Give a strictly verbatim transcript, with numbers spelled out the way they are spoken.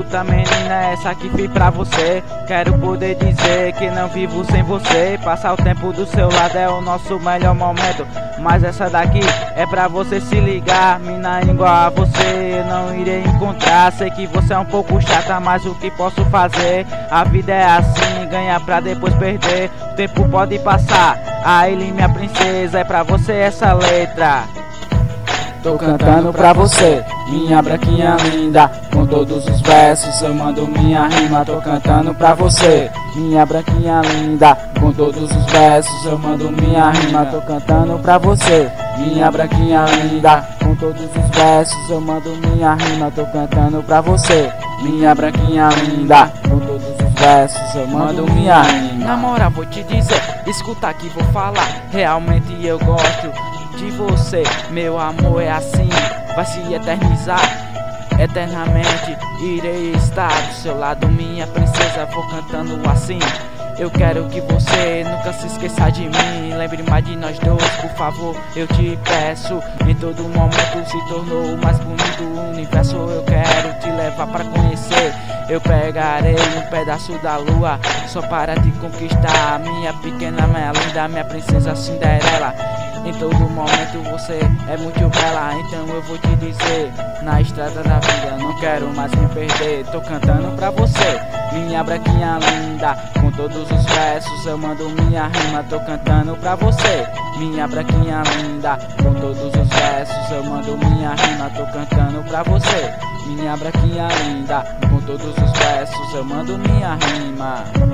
Escuta, menina, essa aqui fiz pra você. Quero poder dizer que não vivo sem você. Passar o tempo do seu lado é o nosso melhor momento. Mas essa daqui é pra você se ligar. Mina igual a você eu não irei encontrar. Sei que você é um pouco chata, mas o que posso fazer? A vida é assim, ganha pra depois perder. O tempo pode passar, a ele minha princesa. É pra você essa letra. Tô cantando pra você, minha branquinha linda. Com todos os versos eu mando minha rima. Tô cantando pra você, minha branquinha linda. Com todos os versos eu mando minha rima. Tô cantando pra você, minha branquinha linda. Com todos os versos eu mando minha rima. Tô cantando pra você, minha branquinha linda. Com todos os versos eu mando minha rima. Na moral vou te dizer, escuta aqui vou falar. Realmente eu gosto de você, meu amor é assim, vai se eternizar. Eternamente irei estar do seu lado, minha princesa, vou cantando assim. Eu quero que você nunca se esqueça de mim. Lembre mais de nós dois, por favor, eu te peço. Em todo momento se tornou o mais bonito do universo. Eu quero te levar pra conhecer. Eu pegarei um pedaço da lua só para te conquistar. Minha pequena, minha linda, minha princesa Cinderela. Em todo momento você é muito bela. Então eu vou te dizer, na estrada da vida não quero mais me perder. Tô cantando pra você, minha branquinha linda. Com todos os versos eu mando minha rima. Tô cantando pra você, minha branquinha linda. Com todos os versos eu mando minha rima. Tô cantando pra você, minha branquinha linda. Com todos os versos eu mando minha rima.